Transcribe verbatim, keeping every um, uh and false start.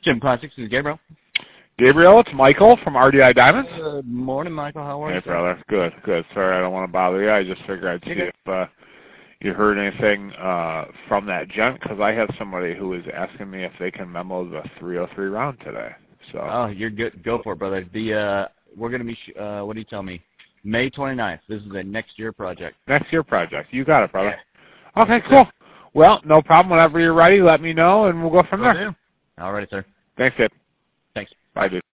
Gym Classics. This is Gabriel. Gabriel, it's Michael from R D I Diamonds. Good morning, Michael. How are hey, you? Hey, brother. Good, good. Sorry, I don't want to bother you. I just figured I'd see if uh, you heard anything uh, from that gent, because I have somebody who is asking me if they can memo the three oh three round today. So. Oh, you're good. Go for it, brother. The uh, we're going to be, uh, what do you tell me, May twenty-ninth. This is a next year project. Next year project. You got it, brother. Yeah. Okay, cool. Well, no problem. Whenever you're ready, let me know, and we'll go from Will there. do. All right, sir. Thanks, Dave. Thanks. Bye, dude.